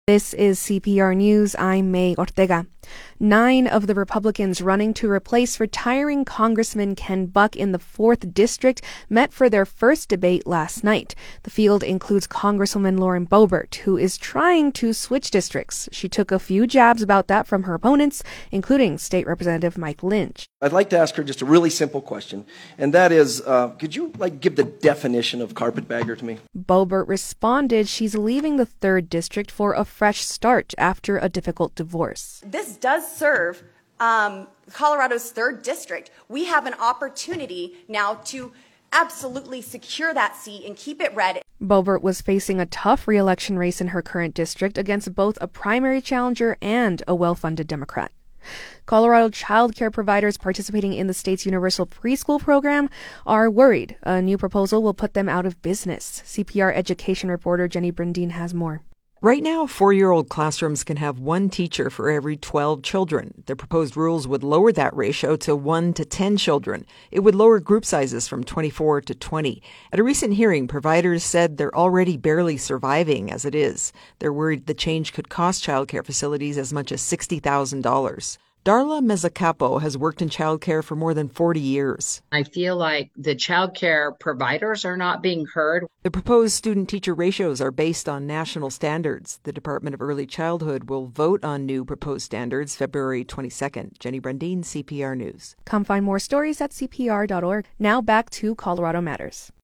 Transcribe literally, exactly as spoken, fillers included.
This is C P R News. I'm May Ortega. Nine of the Republicans running to replace retiring Congressman Ken Buck in the fourth District met for their first debate last night. The field includes Congresswoman Lauren Boebert, who is trying to switch districts. She took a few jabs about that from her opponents, including State Representative Mike Lynch. I'd like to ask her just a really simple question, and that is, uh, could you like give the definition of carpetbagger to me? Boebert responded she's leaving the third District for a fresh start after a difficult divorce. This does serve um, Colorado's third district. We have an opportunity now to absolutely secure that seat and keep it red. Boebert was facing a tough re-election race in her current district against both a primary challenger and a well-funded Democrat. Colorado child care providers participating in the state's universal preschool program are worried a new proposal will put them out of business. C P R education reporter Jenny Brandin has more. Right now, four-year-old classrooms can have one teacher for every twelve children. The proposed rules would lower that ratio to one to ten children. It would lower group sizes from twenty-four to twenty. At a recent hearing, providers said they're already barely surviving as it is. They're worried the change could cost child care facilities as much as sixty thousand dollars. Darla Mezzacapo has worked in childcare for more than forty years. I feel like the childcare providers are not being heard. The proposed student-teacher ratios are based on national standards. The Department of Early Childhood will vote on new proposed standards February twenty-second. Jenny Brandin, C P R News. Come find more stories at C P R dot org. Now back to Colorado Matters.